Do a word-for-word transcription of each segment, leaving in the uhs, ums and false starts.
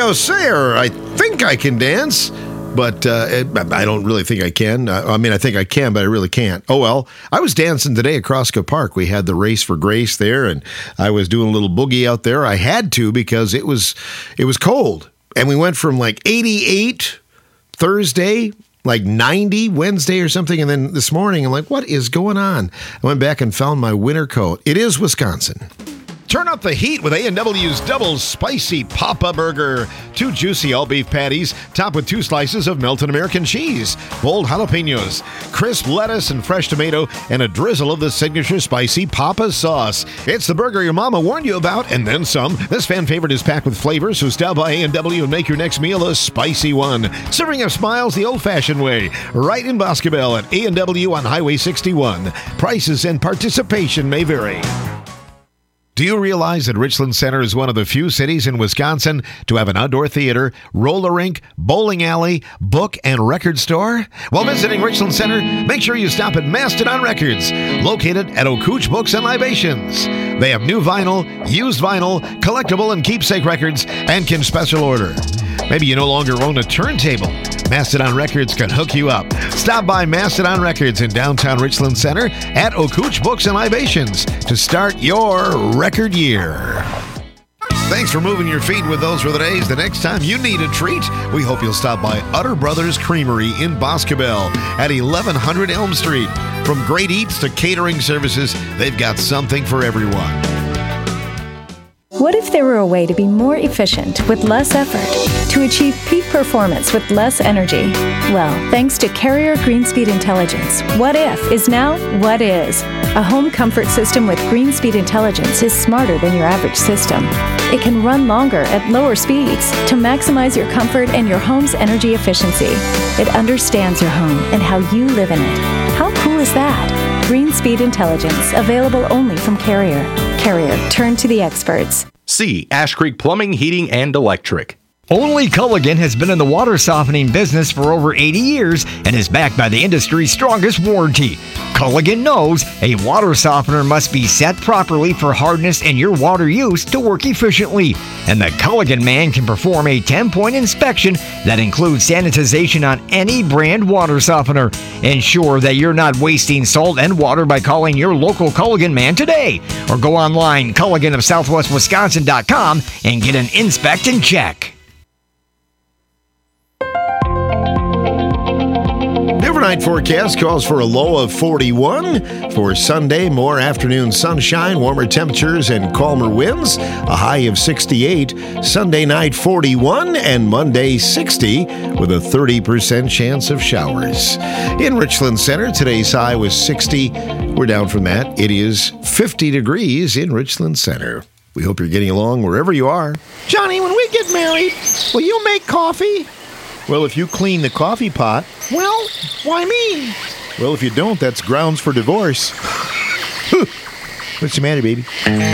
now say, or I think I can dance. But uh, I don't really think I can. I mean, I think I can, but I really can't. Oh, well, I was dancing today at Crosscut Park. We had the Race for Grace there, and I was doing a little boogie out there. I had to because it was it was cold. And we went from like eighty-eight Thursday, like ninety Wednesday or something. And then this morning, I'm like, what is going on? I went back and found my winter coat. It is Wisconsin. Turn up the heat with A and W's Double Spicy Papa Burger. Two juicy all-beef patties, topped with two slices of melted American cheese, bold jalapenos, crisp lettuce and fresh tomato, and a drizzle of the signature spicy Papa sauce. It's the burger your mama warned you about, and then some. This fan favorite is packed with flavor, so stop by A and W and make your next meal a spicy one. Serving up smiles the old-fashioned way, right in Boscobel at A and W on Highway sixty-one. Prices and participation may vary. Do you realize that Richland Center is one of the few cities in Wisconsin to have an outdoor theater, roller rink, bowling alley, book, and record store? While visiting Richland Center, make sure you stop at Mastodon Records, located at Ocooch Books and Libations. They have new vinyl, used vinyl, collectible and keepsake records, and can special order. Maybe you no longer own a turntable. Mastodon Records can hook you up. Stop by Mastodon Records in downtown Richland Center at Ocooch Books and Libations to start your record year. Thanks for moving your feet with those for the days. The next time you need a treat, we hope you'll stop by Utter Brothers Creamery in Boscobel at eleven hundred Elm Street. From great eats to catering services, they've got something for everyone. What if there were a way to be more efficient with less effort, to achieve peak performance with less energy? Well, thanks to Carrier Greenspeed Intelligence, What If is now What Is. A home comfort system with Greenspeed Intelligence is smarter than your average system. It can run longer at lower speeds to maximize your comfort and your home's energy efficiency. It understands your home and how you live in it. How cool is that? Greenspeed Intelligence, available only from Carrier. Carrier, turn to the experts. C. Ash Creek Plumbing, Heating, and Electric. Only Culligan has been in the water softening business for over eighty years and is backed by the industry's strongest warranty. Culligan knows a water softener must be set properly for hardness and your water use to work efficiently. And the Culligan man can perform a ten-point inspection that includes sanitization on any brand water softener. Ensure that you're not wasting salt and water by calling your local Culligan man today. Or go online, Culligan of Southwest Wisconsin dot com, and get an inspect and check. The overnight forecast calls for a low of forty-one. For Sunday, more afternoon sunshine, warmer temperatures, and calmer winds. A high of sixty-eight. Sunday night, forty-one, and Monday, sixty, with a thirty percent chance of showers. In Richland Center, today's high was sixty. We're down from that. It is fifty degrees in Richland Center. We hope you're getting along wherever you are. Johnny, when we get married, will you make coffee? Well, if you clean the coffee pot. Well, why me? Well, if you don't, that's grounds for divorce. What's the matter, baby?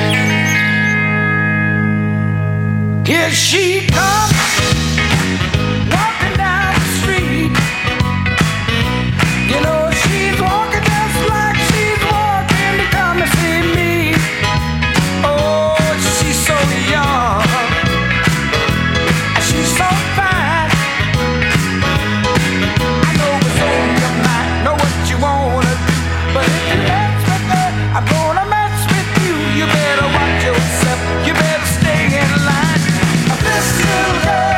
Here she comes, walking down the street. You know she's walking just like she's walking to come and see me. Oh, she's so young, and she's so fine. I'm gonna mess with you. You better watch yourself. You better stay in line. Listen, girl.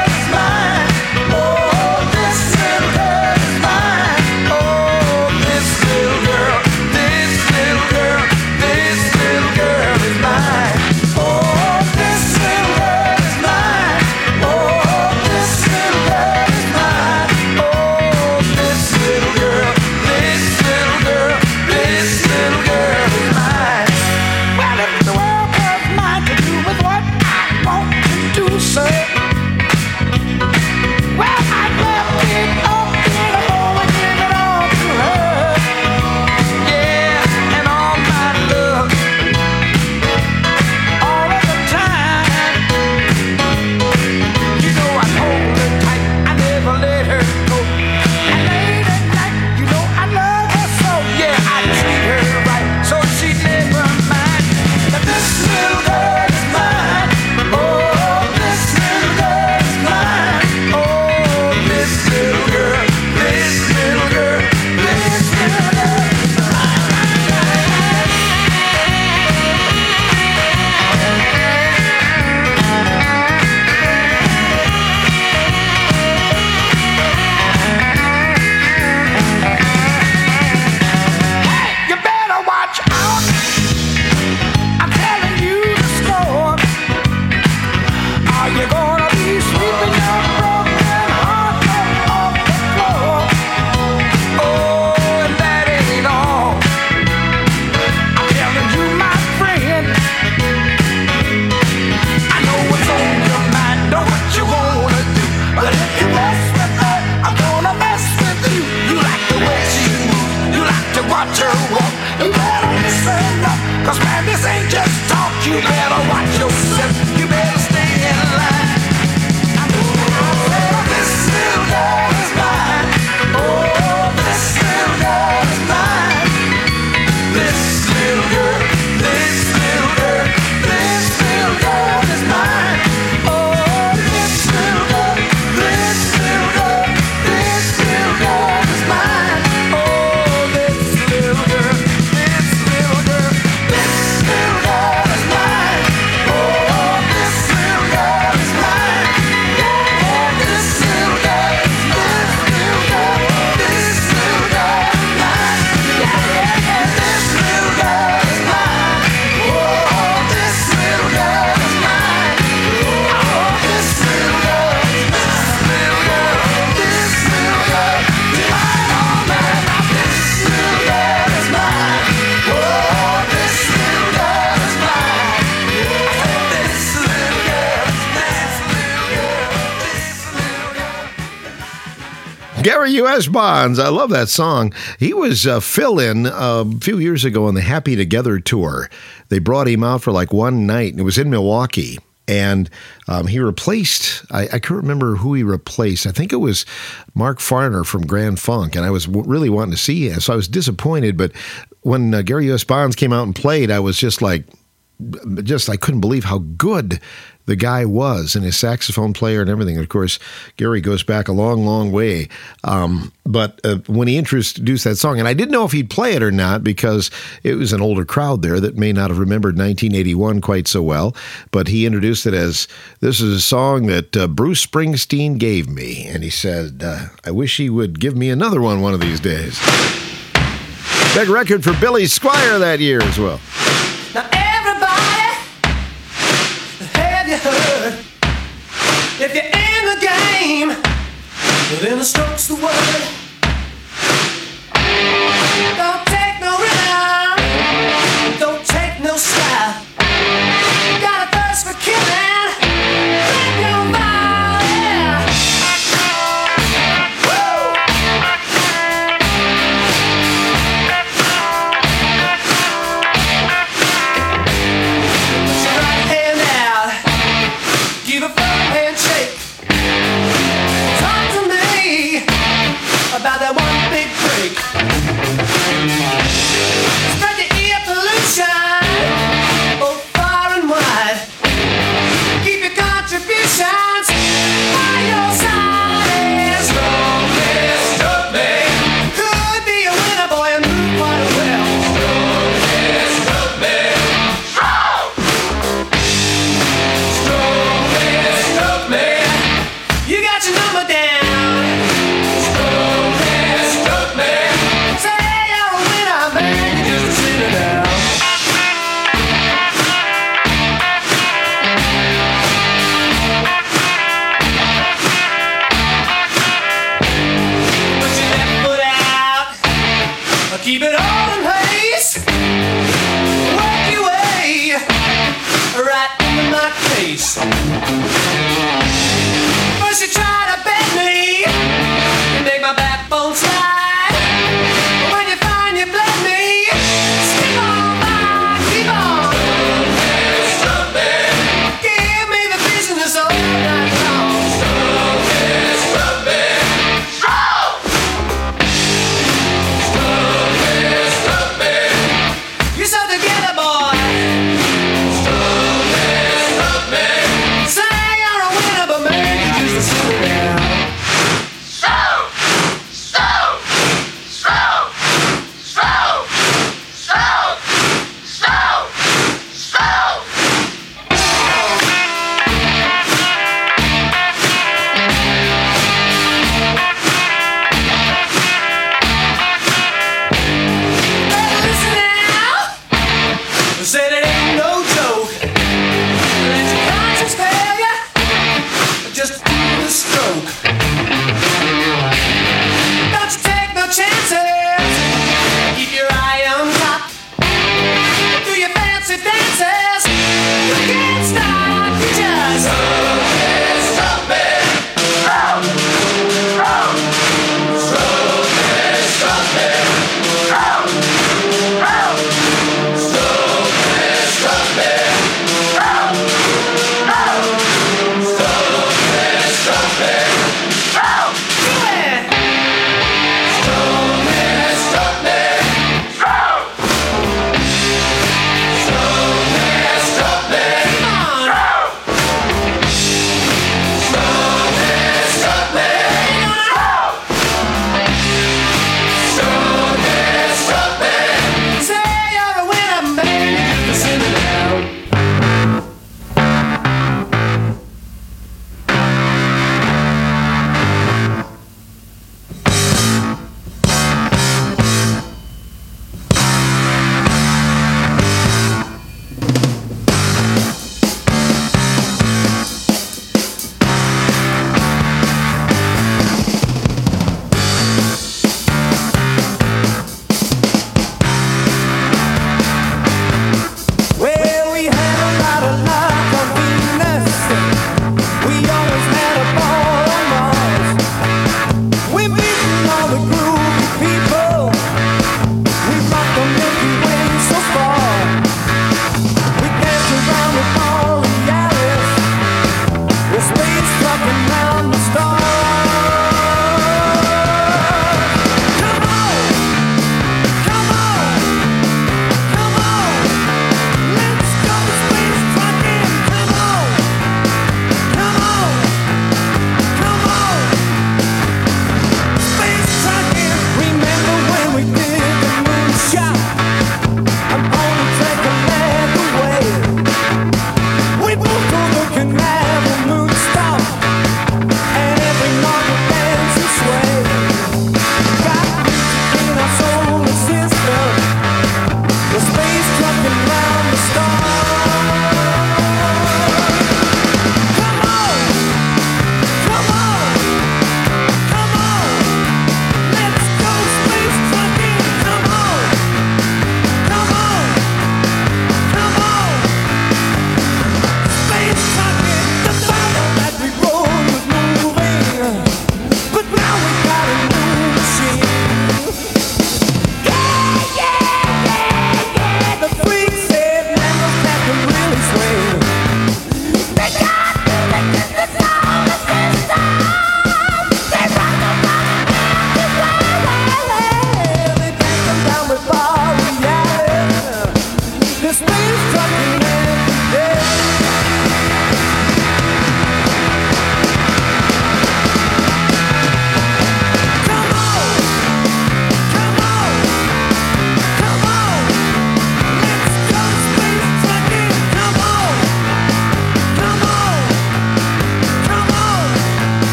walk. You better listen up, cause man, this ain't just talk. You better watch yourself, you better stay in line. I said, this little girl is mine. Oh, this little girl is mine. This little girl, this little girl, this little girl is mine. Oh, this little girl, this little girl, this little girl is mine. Oh, this little girl, this little girl, this little girl is mine. Oh, this little girl is mine. Oh, this little girl, this little girl, this little girl is mine. Yeah, yeah, yeah, this little girl is mine. Oh, this little girl is mine. Oh, this little girl, this little girl, this little girl is mine. Oh man, this little girl is mine. Oh, this little girl is mine. This little girl, this little girl, this little girl. Gary U S. Bonds, I love that song. He was a fill-in uh, a few years ago on the Happy Together tour. They brought him out for like one night, and it was in Milwaukee. And um, he replaced, I, I can't remember who he replaced. I think it was Mark Farner from Grand Funk, and I was w- really wanting to see him. So I was disappointed, but when uh, Gary U S. Bonds came out and played, I was just like, just I couldn't believe how good the guy was, and his saxophone player and everything. Of course, Gary goes back a long, long way. Um, but uh, when he introduced that song, and I didn't know if he'd play it or not because it was an older crowd there that may not have remembered nineteen eighty-one quite so well, but he introduced it as, this is a song that uh, Bruce Springsteen gave me. And he said, uh, I wish he would give me another one one of these days. Big record for Billy Squier that year as well. Now everybody, have you heard? If you're in the game, then the stroke's the word. Don't take no rhythm, don't take no style. Got a thirst for killing, drink your body. Woo! Put your right hand out, give a firm handshake. Talk to me.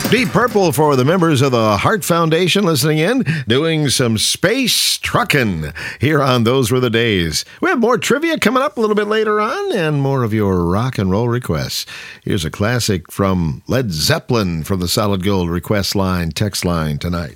Deep Purple for the members of the Heart Foundation listening in, doing some space trucking here on Those Were the Days. We have more trivia coming up a little bit later on and more of your rock and roll requests. Here's a classic from Led Zeppelin from the Solid Gold request line, text line tonight.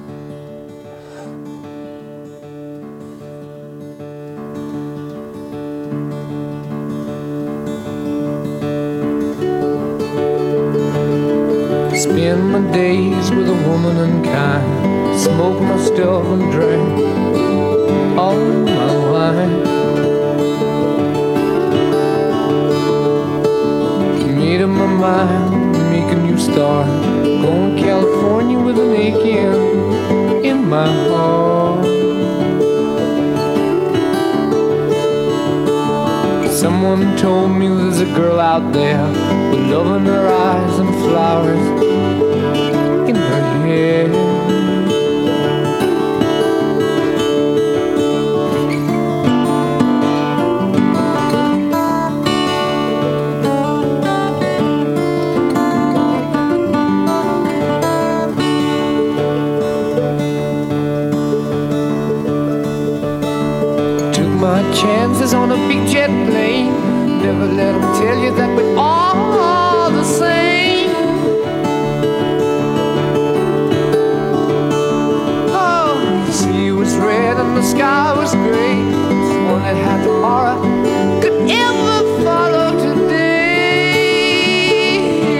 Spend my days with a woman unkind, smoke my stuff and drink all my wine. Made up my mind, make a new start, going to California with an aching in my heart. Someone told me there's a girl out there with love in her eyes and flowers in her hair. Took my chances on a big jet plane. Never let them tell you that we're all the same. Oh, the sea was red and the sky was gray. One that had tomorrow could ever follow today.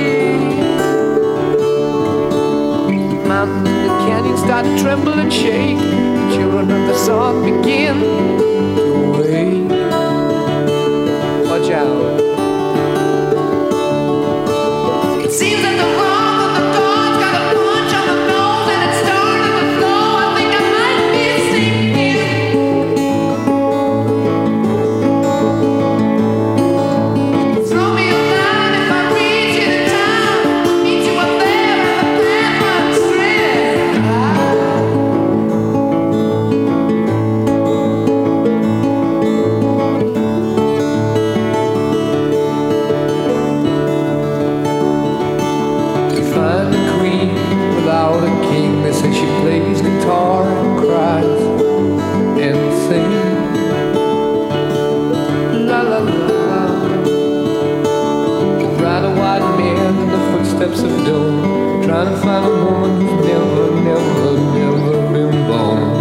The mountains and the canyons start to tremble and shake. The children of the sun begin to wake. Watch out. It seems that the wrong of the gods got a punch on the nose and it's starting to flow. I think I might be sinking. Throw me a line if I reach you in time. Meet you up there and the path runs straight. Find a queen without a king. They say she plays guitar and cries and sings. La la la. Ride a white man in the footsteps of doom, trying to find a woman who's never, never, never been born.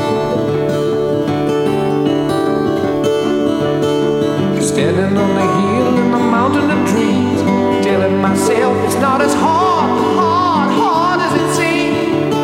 Standing on the hill in the mountain of dreams, telling myself it's not as hard, hard, hard as it seems.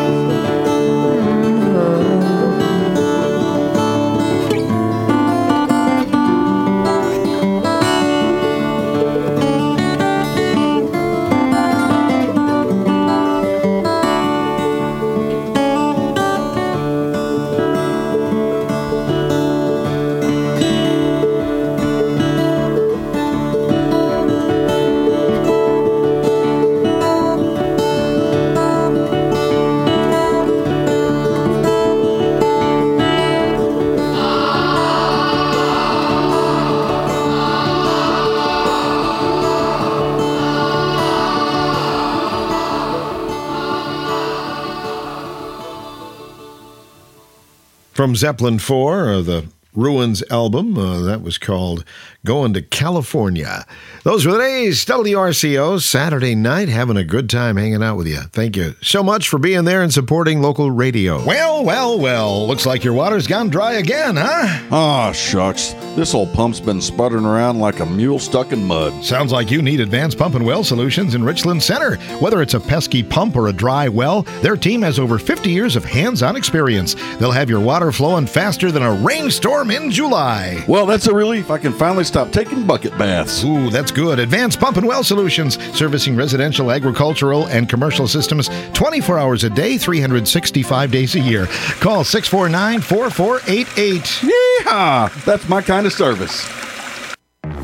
From Zeppelin four, uh, the Ruins album, uh, that was called Going to California. Those were the days. W R C O, Saturday night, having a good time hanging out with you. Thank you so much for being there and supporting local radio. Well, well, well, looks like your water's gone dry again, huh? Ah, shucks. This old pump's been sputtering around like a mule stuck in mud. Sounds like you need Advanced Pump and Well Solutions in Richland Center. Whether it's a pesky pump or a dry well, their team has over fifty years of hands-on experience. They'll have your water flowing faster than a rainstorm in July. Well, that's a relief. I can finally stop taking bucket baths. Ooh, that's good. Advanced Pump and Well Solutions, servicing residential, agricultural, and commercial systems twenty-four hours a day, three hundred sixty-five days a year. Call six four nine, four four eight eight. Yeehaw! That's my kind of service. The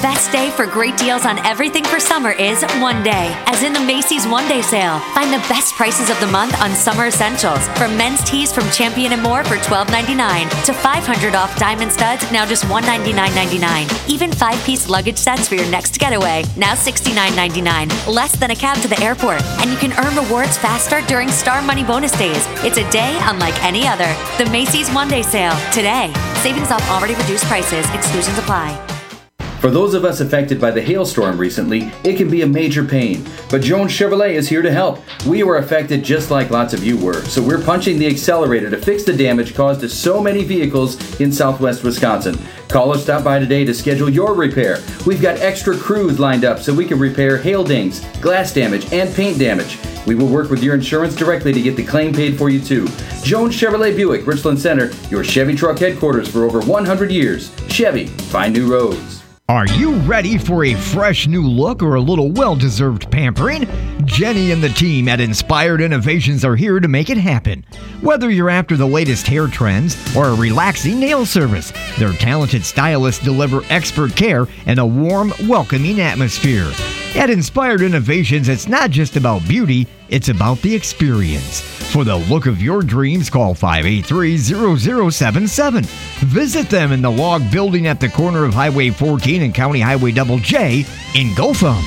best day for great deals on everything for summer is one day, as in the Macy's One Day Sale. Find the best prices of the month on summer essentials, from men's tees from Champion and more for twelve ninety-nine to five hundred off diamond studs, now just one ninety-nine ninety-nine. Even five-piece luggage sets for your next getaway, now sixty-nine ninety-nine. Less than a cab to the airport, and you can earn rewards faster during Star Money bonus days. It's a day unlike any other. The Macy's One Day Sale, today. Savings off already reduced prices. Exclusions apply. For those of us affected by the hailstorm recently, it can be a major pain. But Jones Chevrolet is here to help. We were affected just like lots of you were, so we're punching the accelerator to fix the damage caused to so many vehicles in southwest Wisconsin. Call or stop by today to schedule your repair. We've got extra crews lined up so we can repair hail dings, glass damage, and paint damage. We will work with your insurance directly to get the claim paid for you too. Jones Chevrolet Buick, Richland Center, your Chevy truck headquarters for over one hundred years. Chevy, find new roads. Are you ready for a fresh new look or a little well-deserved pampering? Jenny and the team at Inspired Innovations are here to make it happen. Whether you're after the latest hair trends or a relaxing nail service, their talented stylists deliver expert care and a warm, welcoming atmosphere. At Inspired Innovations, it's not just about beauty, it's about the experience. For the look of your dreams, call five eight three, zero zero seven seven. Visit them in the log building at the corner of Highway fourteen and County Highway Double J in Gotham.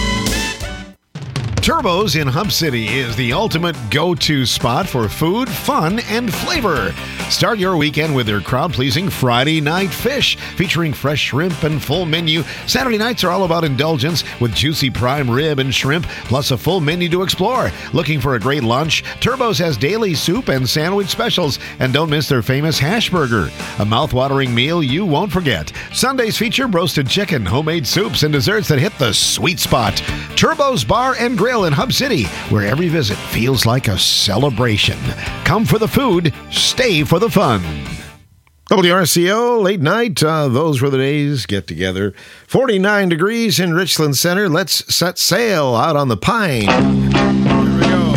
Turbo's in Hub City is the ultimate go-to spot for food, fun, and flavor. Start your weekend with their crowd-pleasing Friday night fish, featuring fresh shrimp and full menu. Saturday nights are all about indulgence with juicy prime rib and shrimp, plus a full menu to explore. Looking for a great lunch? Turbo's has daily soup and sandwich specials, and don't miss their famous hash burger, a mouth-watering meal you won't forget. Sundays feature roasted chicken, homemade soups, and desserts that hit the sweet spot. Turbo's Bar and Grill in Hub City, where every visit feels like a celebration. Come for the food, stay for the fun. W R C O, late night, uh, those were the days, get together. forty-nine degrees in Richland Center. Let's set sail out on the Pine. Here we go.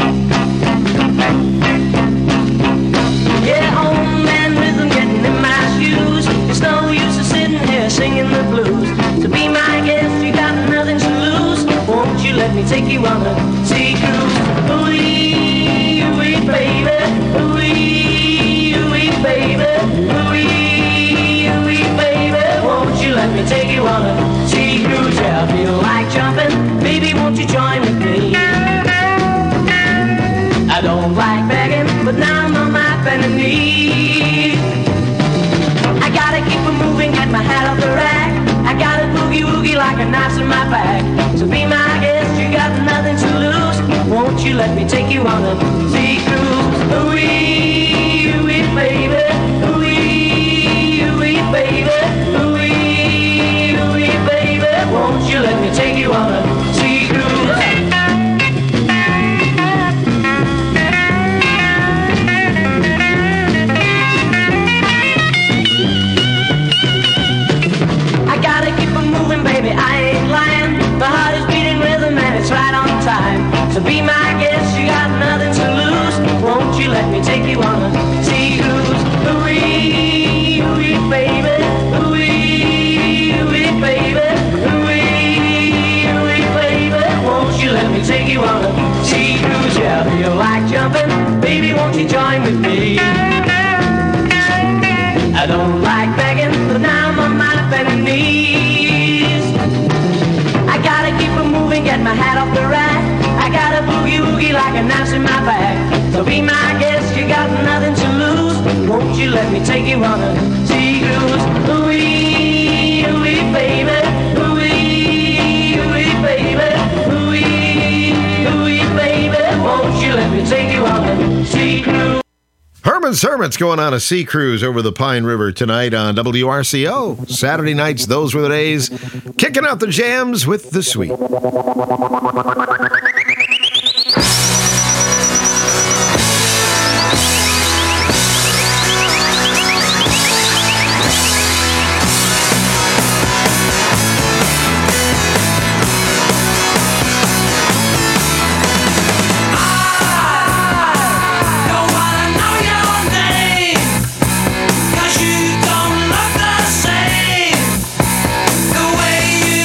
Yeah, home and rhythm getting in my shoes. It's no use of sitting here singing the blues. To be my guest, you got nothing to lose. Won't you let me take you on a sea cruise? Ooh-wee, ooh-wee, baby. Ooh-wee, ooh-wee, baby. Ooh-wee, ooh-wee, baby. Won't you let me take you on a sea cruise? Yeah, I feel like jumping. Baby, won't you join with me? I don't like begging, but now I'm on my bending knee. I gotta keep it moving, get my hat off the rack. I got a boogie-woogie like a knife in my back. So be my guest, you got nothing to lose. Won't you let me take you on a sea cruise? Ooh-wee, ooh-wee, baby. Ooh-wee, ooh-wee, baby. Ooh-wee, ooh-wee, baby. Won't you let me take you on a sea cruise? Baby, I ain't lying. My heart is beating rhythm and it's right on time. So be my guest, you got nothing to lose. Won't you let me take you on a sea cruise? Ooh-wee, ooh-wee, baby. Ooh-wee, ooh-wee, baby. Ooh-wee, ooh-wee, baby. Won't you let me take you on a sea cruise? Yeah, I feel like jumping. Baby, won't you join with me? I don't like begging, but now I'm on my bending knees. I gotta keep it moving, get my hat off the rack. I got a boogie-woogie like a knife in my back. So be my guest, you got nothing to lose. Won't you let me take you on a sea cruise? Ooh-wee, ooh-wee, baby. Ooh-wee, ooh-wee, baby. Ooh-wee, ooh-wee, baby. Won't you let me take you on a sea cruise? Herman's Hermits going on a sea cruise over the Pine River tonight on W R C O. Saturday nights, those were the days. Kicking out the jams with the sweet. The way you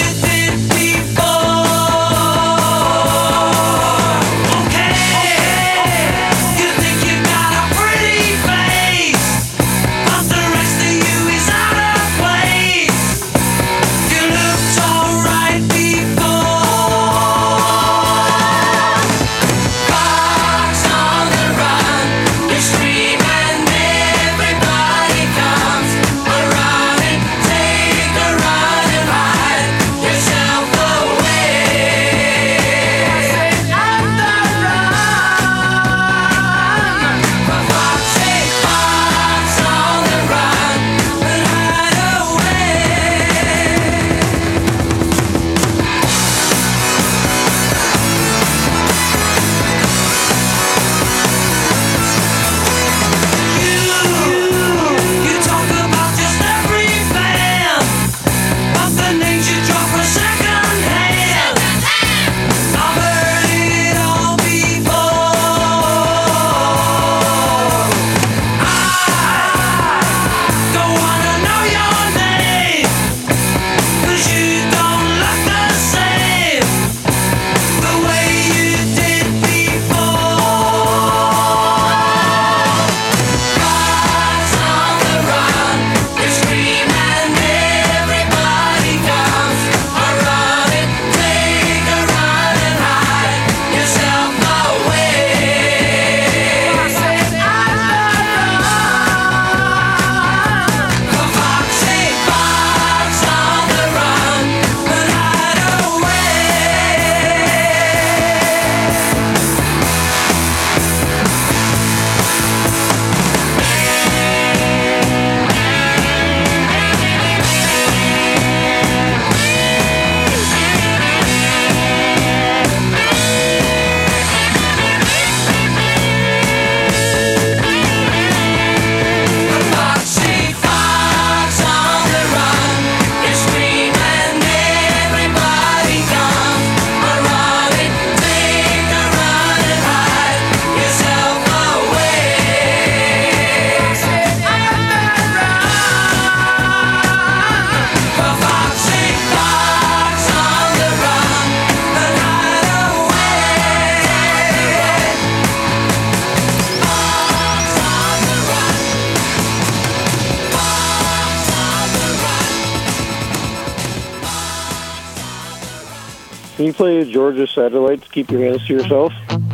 Can you play Georgia Satellites, Keep Your Hands to Yourself?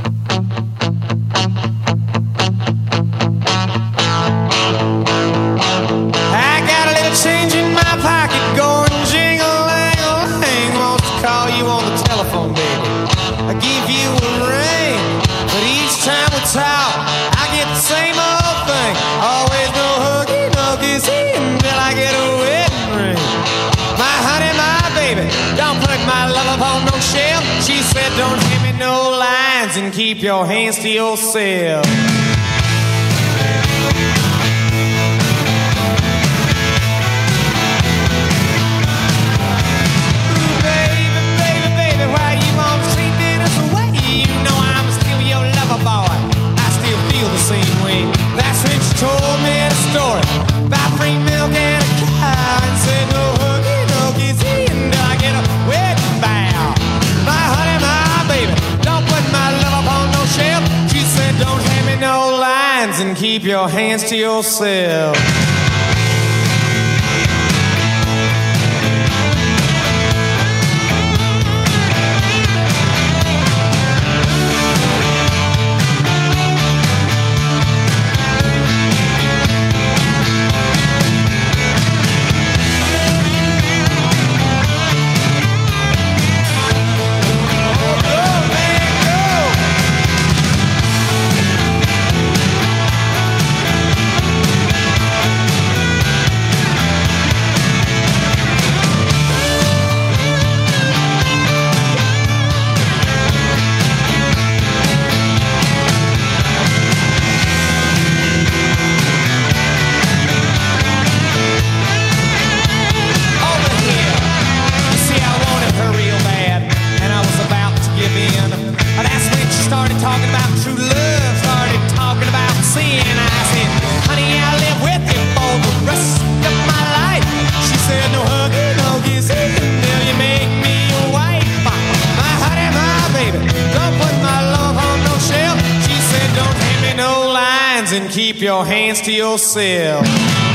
I got a little change in my pocket going jingle-lang-a-lang. Wants to call you on the telephone, baby. I give you a ring, but each time we talk, I get the same old thing. Always no huggy, no kissy until I get a wedding ring. My honey, my baby, don't put my love upon no shelf. She said, don't hand me no lines and keep your hands to yourself. That's when she told me the story about free milk and a cow, and said no huggy, no kissy until I get a wedding bow. My honey, my baby, don't put my love upon no shelf. She said don't hand me no lines and keep your hands to yourself. And keep your hands to yourself.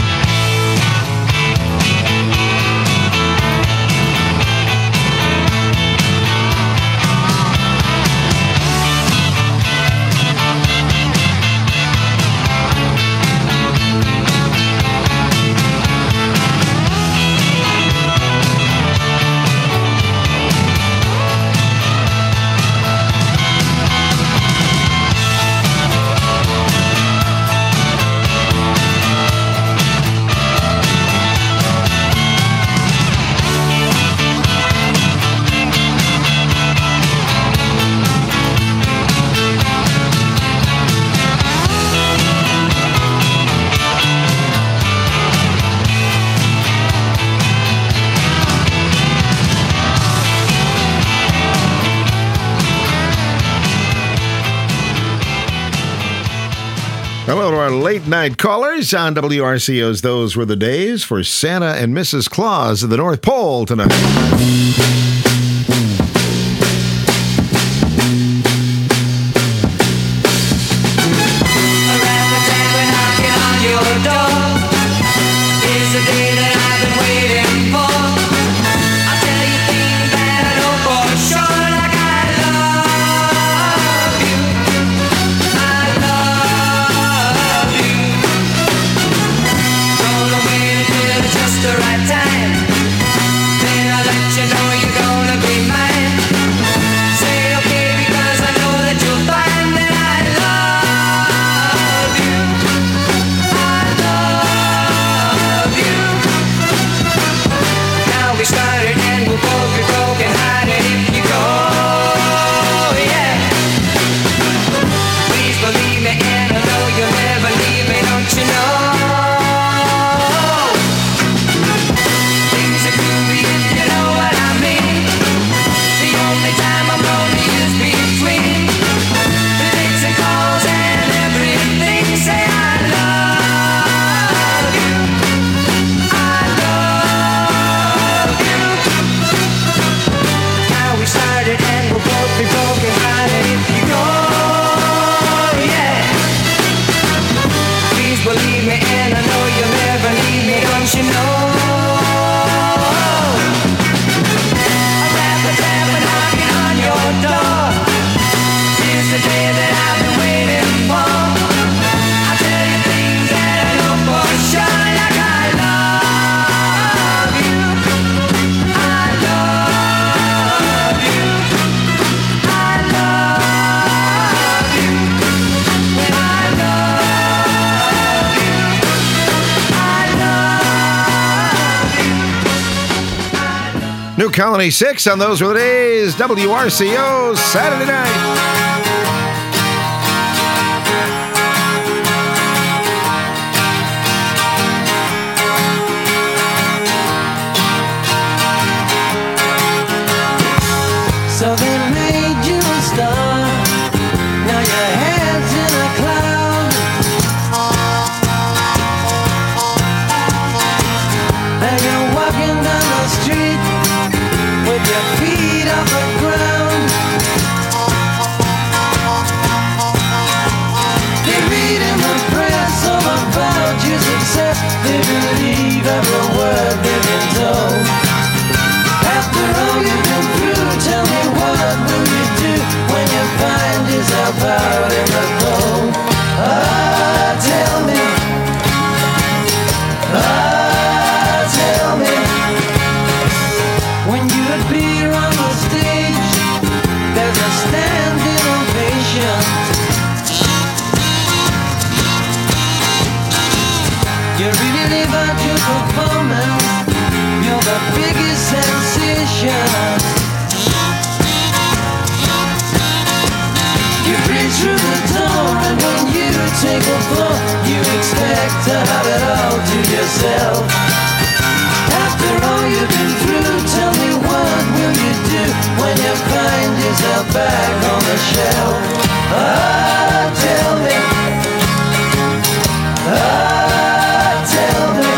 Hello to our late night callers on W R C O's Those Were the Days for Santa and Missus Claus at the North Pole tonight. Just the right time. Then I'll let you know you're gonna New Colony six on Those Were the Days, W R C O, Saturday night. So they made you a star. Now your head's in a cloud. And you're walking down the street with your feet off the ground. They read in the press all about your success. They believe every word they've been told. After all you've been through, tell me what will you do when you find yourself out in the cold? Ah, tell me. Ah, tell me. When you appear on the stage, there's a standing ovation. You really live out your performance. You're the biggest sensation. You breathe through the door, and when you take the floor, you expect to have it all to yourself. After all you've been through, tell me what will you do when you find yourself back on the shelf? Ah, tell me. Ah, tell me.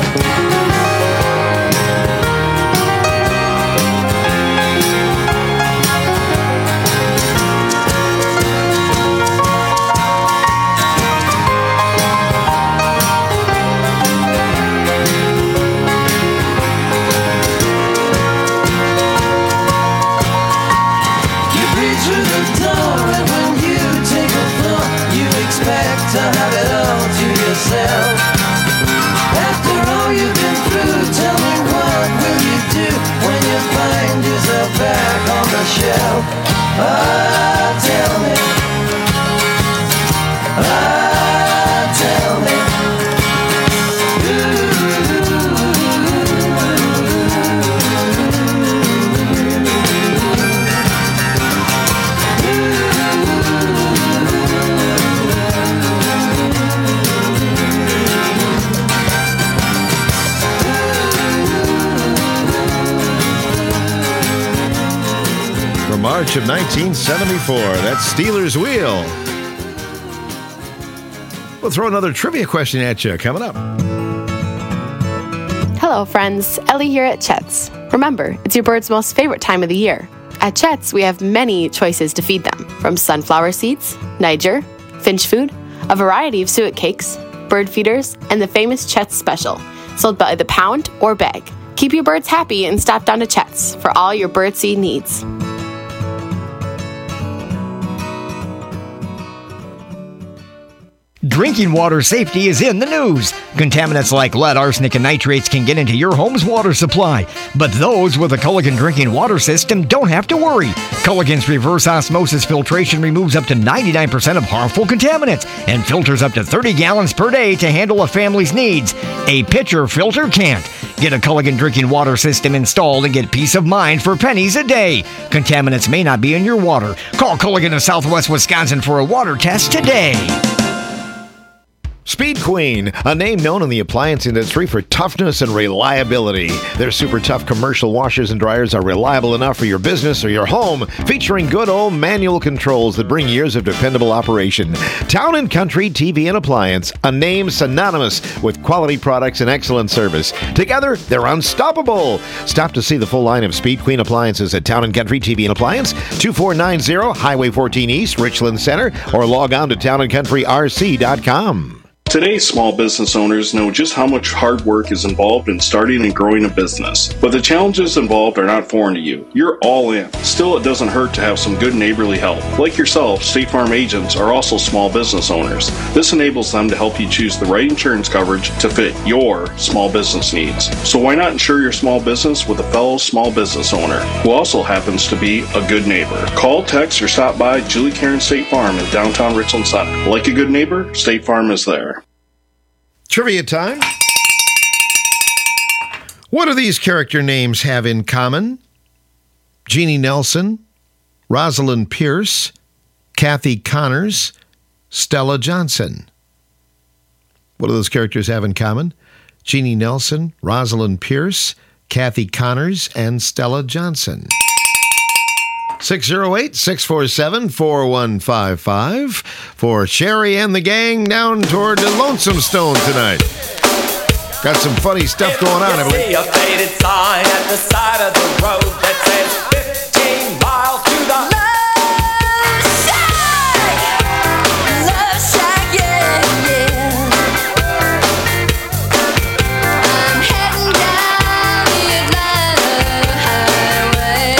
To have it all to yourself. After all you've been through, tell me what will you do when you find yourself back on the shelf? Ah, tell me. Ah, tell me. March of nineteen seventy-four. That's Steelers Wheel. We'll throw another trivia question at you coming up. Hello, friends. Ellie here at Chet's. Remember, it's your bird's most favorite time of the year. At Chet's, we have many choices to feed them, from sunflower seeds, Niger, finch food, a variety of suet cakes, bird feeders, and the famous Chet's Special, sold by the pound or bag. Keep your birds happy and stop down to Chet's for all your birdseed needs. Drinking water safety is in the news. Contaminants like lead, arsenic, and nitrates can get into your home's water supply. But those with a Culligan drinking water system don't have to worry. Culligan's reverse osmosis filtration removes up to ninety-nine percent of harmful contaminants and filters up to thirty gallons per day to handle a family's needs. A pitcher filter can't. Get a Culligan drinking water system installed and get peace of mind for pennies a day. Contaminants may not be in your water. Call Culligan of Southwest Wisconsin for a water test today. Speed Queen, a name known in the appliance industry for toughness and reliability. Their super tough commercial washers and dryers are reliable enough for your business or your home, featuring good old manual controls that bring years of dependable operation. Town and Country T V and Appliance, a name synonymous with quality products and excellent service. Together, they're unstoppable. Stop to see the full line of Speed Queen appliances at Town and Country T V and Appliance, two four nine zero Highway fourteen East, Richland Center, or log on to town and country r c dot com. Today's small business owners know just how much hard work is involved in starting and growing a business. But the challenges involved are not foreign to you. You're all in. Still, it doesn't hurt to have some good neighborly help. Like yourself, State Farm agents are also small business owners. This enables them to help you choose the right insurance coverage to fit your small business needs. So why not insure your small business with a fellow small business owner who also happens to be a good neighbor? Call, text, or stop by Julie Karen State Farm in downtown Richland Center. Like a good neighbor, State Farm is there. Trivia time. What do these character names have in common? Jeannie Nelson, Rosalind Pierce, Kathy Connors, Stella Johnson. What do those characters have in common? Jeannie Nelson, Rosalind Pierce, Kathy Connors, and Stella Johnson. six oh eight, six four seven, four one five five for Sherry and the gang down toward the Lonesome Stone tonight. Got some funny stuff going on, I believe. See a faded sign at the side of the road that says fifteen miles to the Love Shack. Love Shack, yeah, yeah. I'm heading down the Atlanta highway,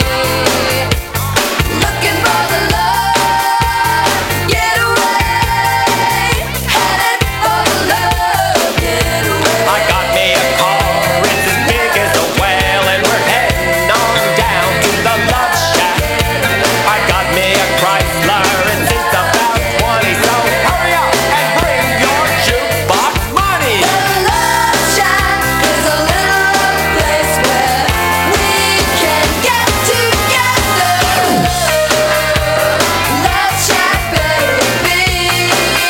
looking for the love getaway, headed for the love getaway. I got me a car, it's as big as a whale, and we're heading on down to the Love Shack. I got me a Chrysler, and it's about twenty, so hurry up and bring your jukebox money. The Love Shack is a little place where we can get together. Love Shack, baby.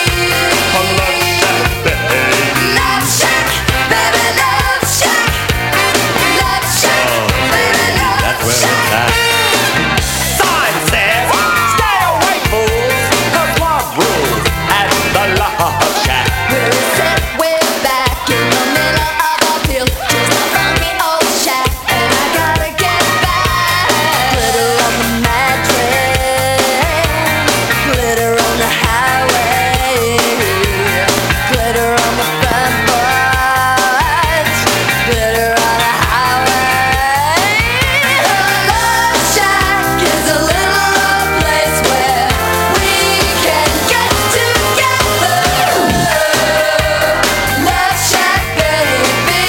Love Shack, baby, Love Shack. Love Shack, baby, Love Shack. Sign says, stay away, fools, 'cause love rules at the Love Shack. We're set way back in the middle of a field, just a funky old shack, and I gotta get back. Glitter on the mattress, glitter on the highway, glitter on the front porch, glitter on the highway. The Love Shack is a little place where we can get together. Love Shack, baby.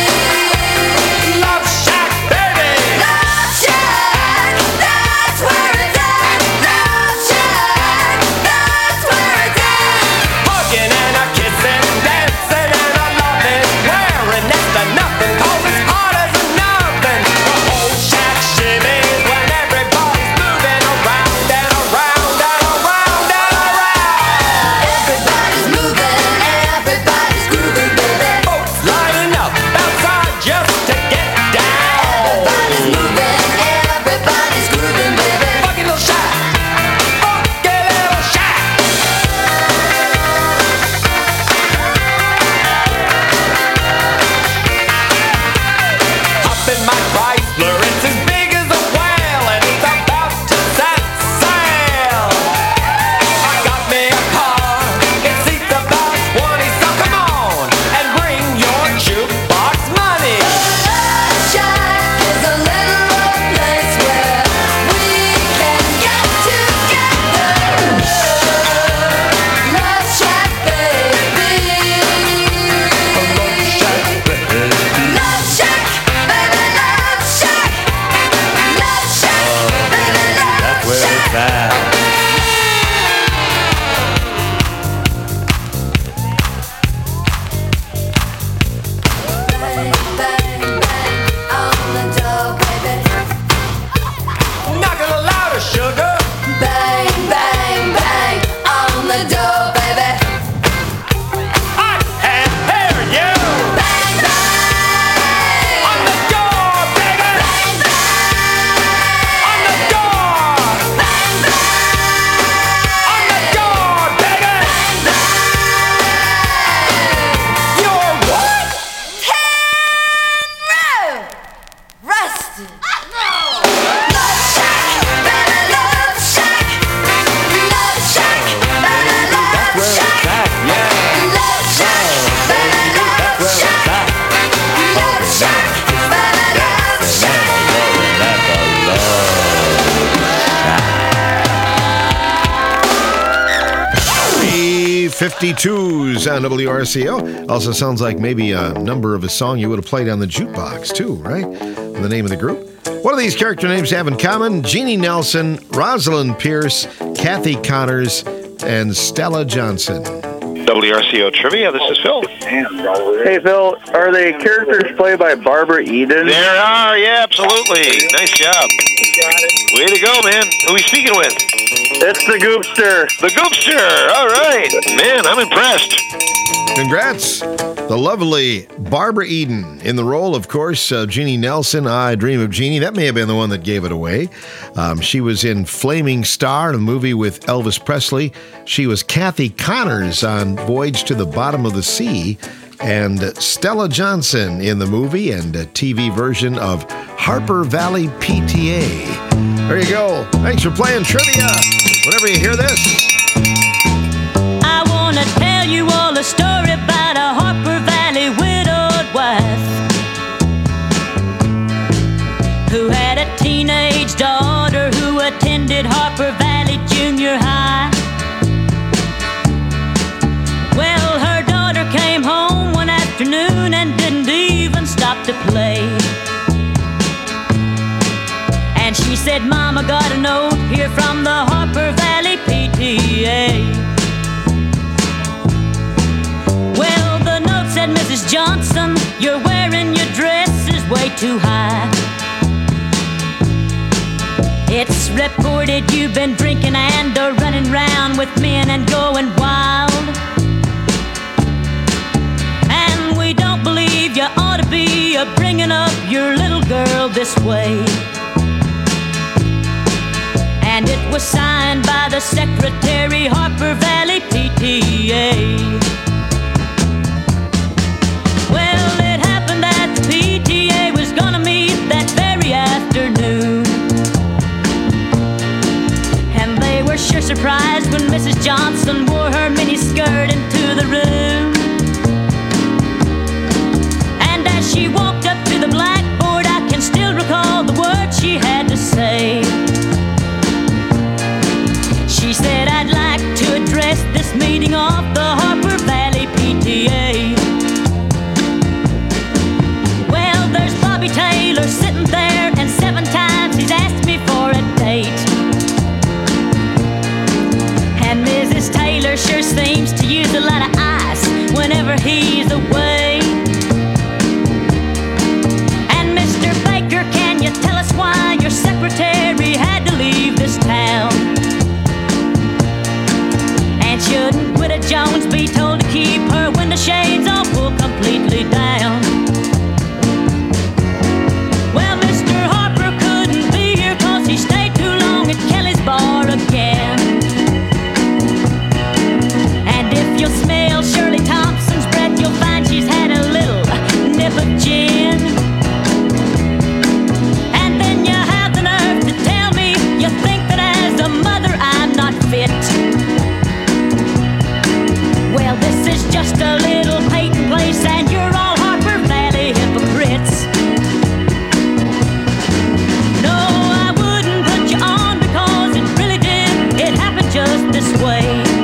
Love Shack, baby. Love Shack, that's where it's at. Love Shack, that's where it's at. Hugging and a kissing, dancing and a loving, wearing next to nothing, 'cause it's hard as a nothing. The whole shack shimmies when everybody's moving around and around and around and around. Everybody's moving, everybody's grooving, baby. Folks lining up outside just to get down. Everybody's moving, everybody's grooving, baby. Funky little shack, funky little shack. Hop in my Chrysler, it's as big as a whale, and it's about to set sail. I got me a car, it seats about twenty, so come on and bring your jukebox money. The Love Shack is a little place where we can get together. Love Shack, baby. Love Shack, baby. Love Shack, baby, Love Shack. Love Shack, baby, Love Shack. Bang, bang, bang on the door, baby. Knock a little louder, sugar. Bang, bang, bang on the door, baby. I can't hear you. Bang, bang on the door, baby. Bang, bang on the door. Bang, bang on the door, baby. Bang, bang. You're what? Rusted. Love Shack, baby, Love Shack. Love Shack, baby, Love Shack. Love Shack, baby, Love Shack. Love Shack, baby, Love three fifty-twos on W R C O. Also sounds like maybe a number of a song you would have played on the jukebox too, right? The name of the group. What do these character names have in common? Jeannie Nelson, Rosalind Pierce, Kathy Connors, and Stella Johnson. W R C O Trivia, this is Phil. Hey, Phil, are the characters played by Barbara Eden? There are, yeah, absolutely. Nice job. Way to go, man. Who are we speaking with? It's the Goopster. The Goopster. All right. Man, I'm impressed. Congrats. The lovely Barbara Eden in the role, of course, uh, Jeannie Nelson, I Dream of Jeannie. That may have been the one that gave it away. Um, she was in Flaming Star, a movie with Elvis Presley. She was Kathy Connors on Voyage to the Bottom of the Sea, and Stella Johnson in the movie and a T V version of Harper Valley P T A. There you go. Thanks for playing trivia. Whenever you hear this. I want to tell you all a story about a Harper Valley widowed wife who had a teenage daughter who attended Harper Valley Junior High. Well, her daughter came home one afternoon and didn't even stop to play. And she said, Mama, got a note here from the Harper Valley P T A. Well, the note said, Missus Johnson, you're wearing your dress is way too high. It's reported you've been drinking and are running round with men and going wild. And we don't believe you ought to be a bringing up your little girl this way. And it was signed by the secretary, Harper Valley P T A. Well, it happened that the P T A was gonna meet that very afternoon. And they were sure surprised when Missus Johnson wore her miniskirt into the room. And as she walked up to the blackboard, I can still recall the words she had to say. She said, I'd like to address this meeting of the Harper Valley P T A. Well, there's Bobby Taylor sitting there, and seven times he's asked me for a date. And Missus Taylor sure seems to use a lot of ice whenever he's away. And Mister Baker, can you tell us why your secretary had to leave this town? And shouldn't Widow Jones be told to keep her window shades all pulled completely down? Well, Mister Harper couldn't be here cause he stayed too long at Kelly's bar again. And if you'll smell Shirley Thompson's breath, you'll find she's had a little nip of gin. And then you have the nerve to tell me you think that as a mother I'm not fit. Well, this is just a little Peyton place, and you're all Harper Valley hypocrites. No, I wouldn't put you on because it really did. It happened just this way.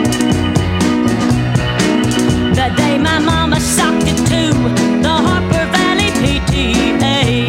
The day my mama socked it to the Harper Valley P T A.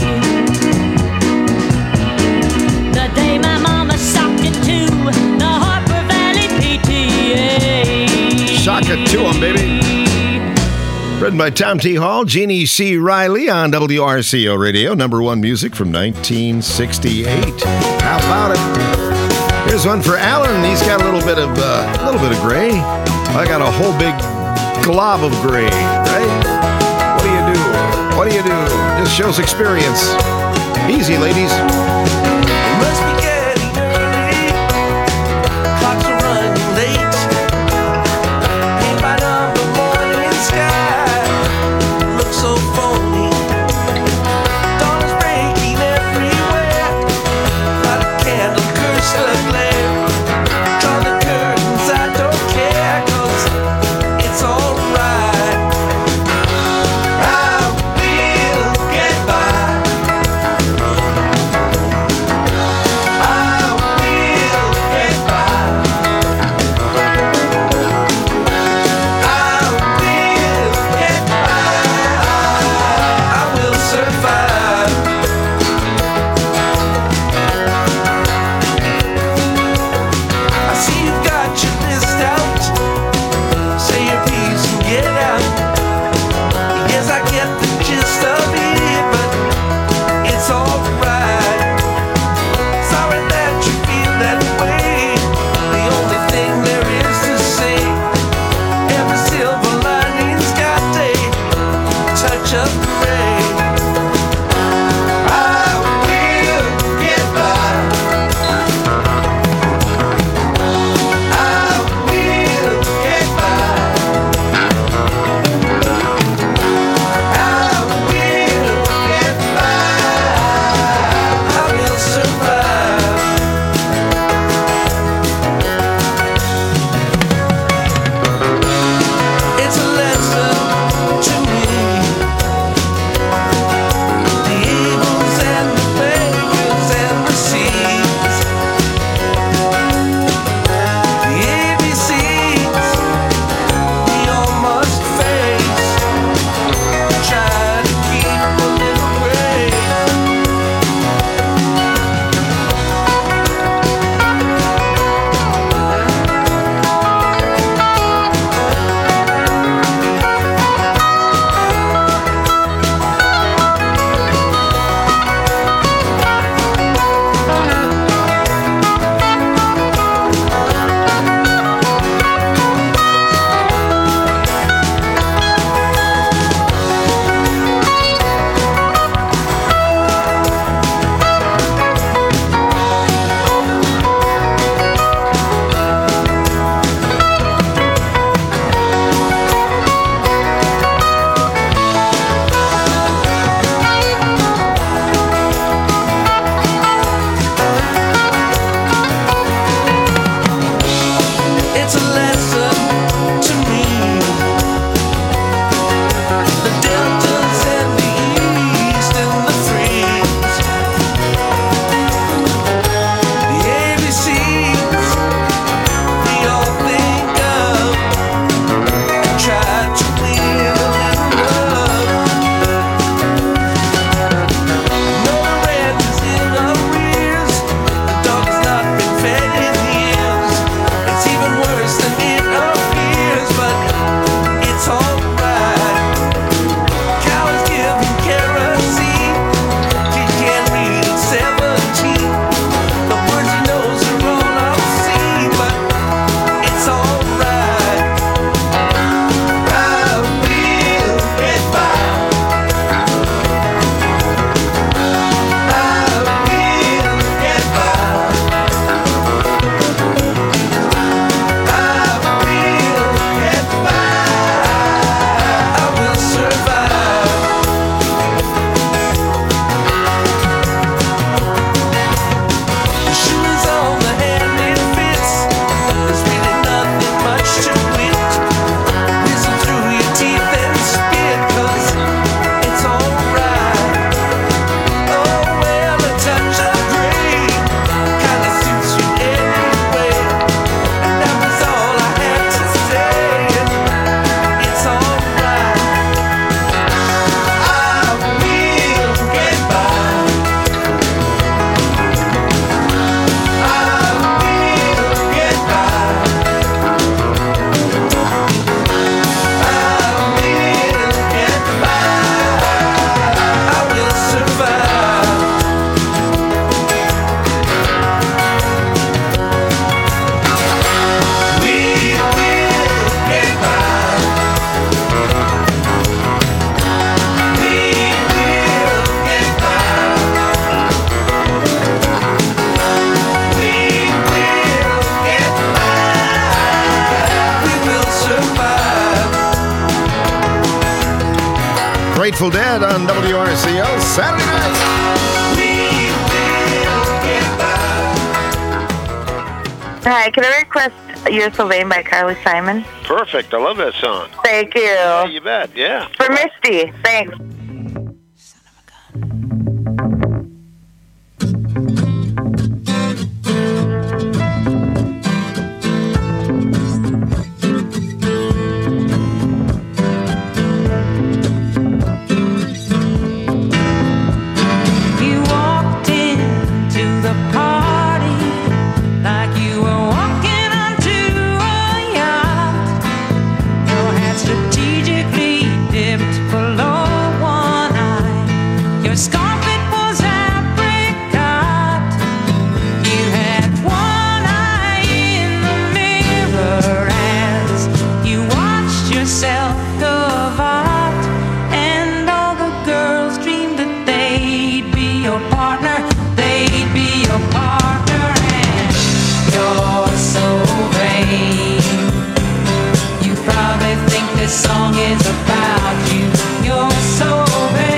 The day my mama socked it to the Harper Valley P T A. Sock it to him, baby. Written by Tom T. Hall, Jeannie C. Riley on W R C O Radio, number one music from nineteen sixty-eight. How about it? Here's one for Alan. He's got a little bit of uh, a little bit of gray. I got a whole big glob of gray, right? What do you do? What do you do? Just shows experience. Easy, ladies. Must be getting early. Clocks are running late. Paint by number morning sky looks so phony. Dawn is breaking everywhere. Light a candle, curse the glare. Draw the curtains, I don't care, 'cause it's alright. I will get by. Grateful Dead on W R C L Saturday night. Hi, can I request You're So Vain by Carly Simon? Perfect. I love that song. Thank you. Yeah, you bet. Yeah. For Misty. Thanks. You walked into the party like you were walking onto a yacht. Your hat strategically dipped below one eye. Your scarf, it was apricot. You had one eye in the mirror as you watched yourself carve art. And all the girls dreamed that they'd be your partner, they'd be your partner. And you're so vain. You probably think this song is about you. You're so vain.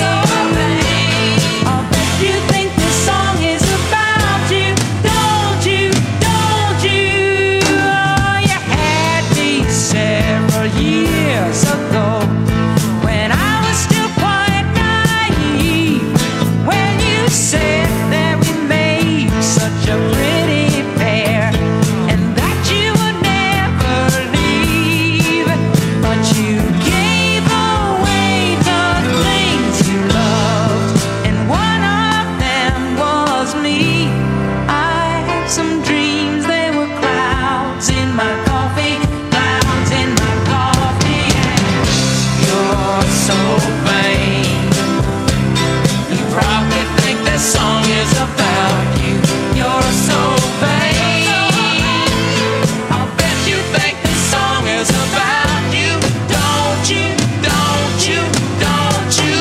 I bet you think this song is about you. Don't you, don't you? Oh, you had me several years ago when I was still quite naive. When you said that we made such a pretty pair and that you would never leave, but you gave away the things you loved, and one of them was me. I had some dreams, they were clouds in my coffee, clouds in my coffee, and you're so vain. You probably think this song is about you. You're so vain. I bet you think this song is about you. Don't you, don't you, don't you?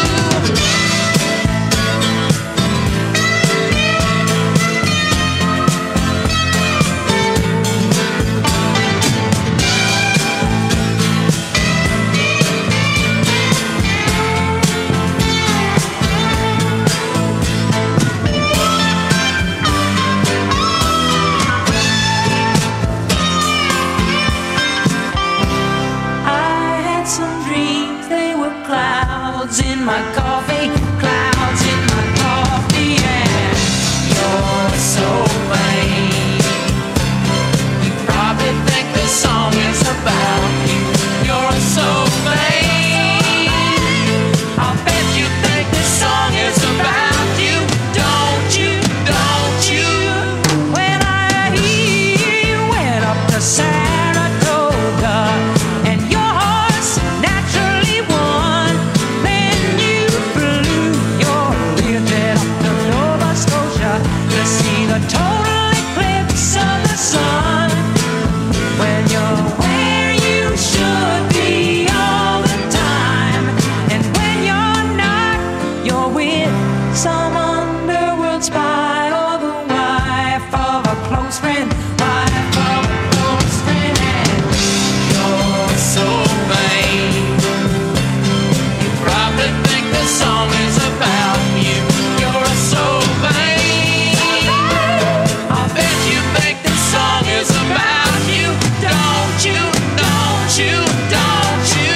I had some dreams, they were clouds in my coffee, clouds in my coffee, and you're so vain. You probably think this song is about you. You're so vain. I bet you think this song is about you. Don't you, don't you? When I went up to Saratoga and your horse naturally won, then you flew your Learjet up to Nova Scotia to see the total eclipse of the sun. When you're where you should be all the time, and when you're not, you're with some underworld spy or the wife of a close friend, wife of a close friend, and you're so vain. You probably think this song is about you. You're so vain. I bet you think this song is about you. Don't you, don't you, don't you?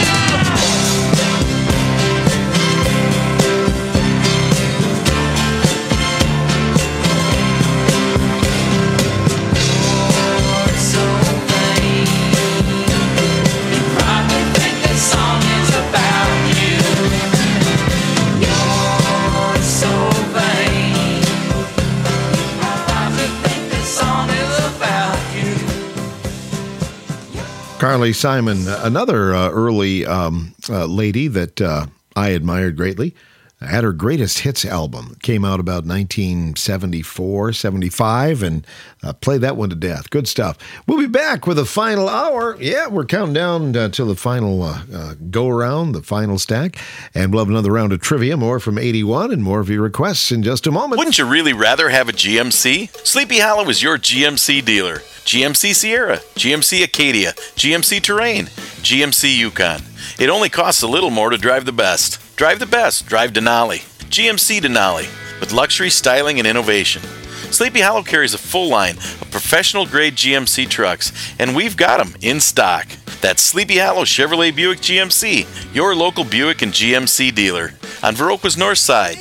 You're so vain. You probably think this song is about you. You're so vain. You probably think this song is about you. Carly Simon, another uh, early um, uh, lady that uh, I admired greatly, had her greatest hits album. It came out about nineteen seventy-four, seventy-five, and uh, played that one to death. Good stuff. We'll be back with the final hour. Yeah, we're counting down uh, till the final uh, uh, go-around, the final stack, and we'll have another round of trivia, more from eighty-one, and more of your requests in just a moment. Wouldn't you really rather have a G M C? Sleepy Hollow is your G M C dealer. G M C Sierra, G M C Acadia, G M C Terrain, G M C Yukon. It only costs a little more to drive the best. Drive the best. Drive Denali. G M C Denali. With luxury, styling, and innovation. Sleepy Hollow carries a full line of professional-grade G M C trucks, and we've got them in stock. That's Sleepy Hollow Chevrolet Buick G M C, your local Buick and G M C dealer on Viroqua's north side.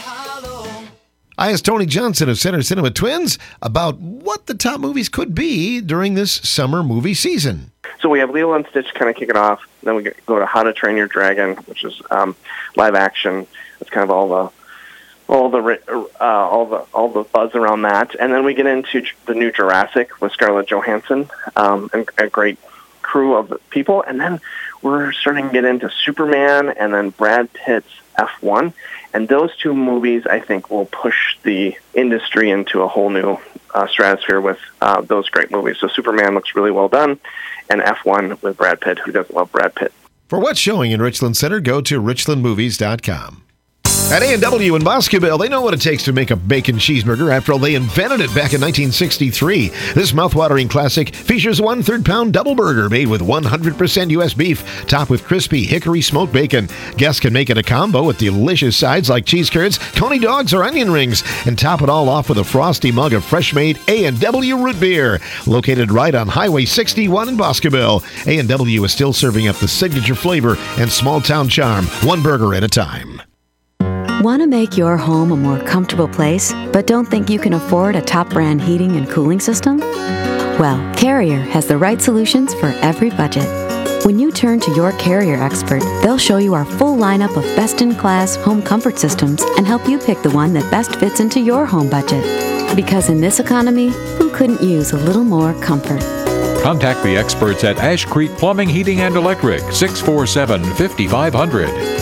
I asked Tony Johnson of Center Cinema Twins about what the top movies could be during this summer movie season. So we have Lilo and Stitch kind of kicking off. Then we go to How to Train Your Dragon, which is um, live action. It's kind of all the all the uh, all the all the buzz around that. And then we get into the new Jurassic with Scarlett Johansson um, and a great crew of people. And then we're starting to get into Superman and then Brad Pitt's F one. And those two movies, I think, will push the industry into a whole new uh, stratosphere with uh, those great movies. So Superman looks really well done, and F one with Brad Pitt. Who doesn't love Brad Pitt? For what's showing in Richland Center, go to richland movies dot com. At A and W in Boscobel, they know what it takes to make a bacon cheeseburger. After all, they invented it back in nineteen sixty-three. This mouthwatering classic features a one-third pound double burger made with one hundred percent U S beef, topped with crispy hickory smoked bacon. Guests can make it a combo with delicious sides like cheese curds, coney dogs, or onion rings, and top it all off with a frosty mug of fresh-made A and W root beer. Located right on Highway sixty-one in Boscobel, A and W is still serving up the signature flavor and small-town charm, one burger at a time. Want to make your home a more comfortable place, but don't think you can afford a top brand heating and cooling system? Well, Carrier has the right solutions for every budget. When you turn to your Carrier expert, they'll show you our full lineup of best-in-class home comfort systems and help you pick the one that best fits into your home budget. Because in this economy, who couldn't use a little more comfort? Contact the experts at Ash Creek Plumbing, Heating, and Electric, six four seven, five five zero zero.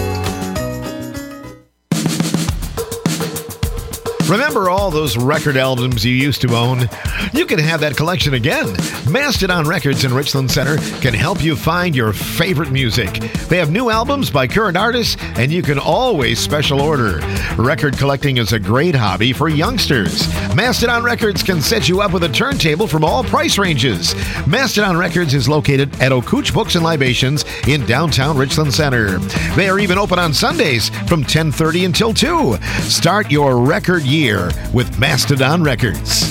Remember all those record albums you used to own? You can have that collection again. Mastodon Records in Richland Center can help you find your favorite music. They have new albums by current artists, and you can always special order. Record collecting is a great hobby for youngsters. Mastodon Records can set you up with a turntable from all price ranges. Mastodon Records is located at Okooch Books and Libations in downtown Richland Center. They are even open on Sundays from ten thirty until two. Start your record year with Mastodon Records.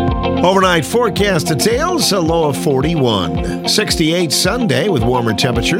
Overnight forecast details, a low of forty-one. sixty-eight Sunday with warmer temperatures.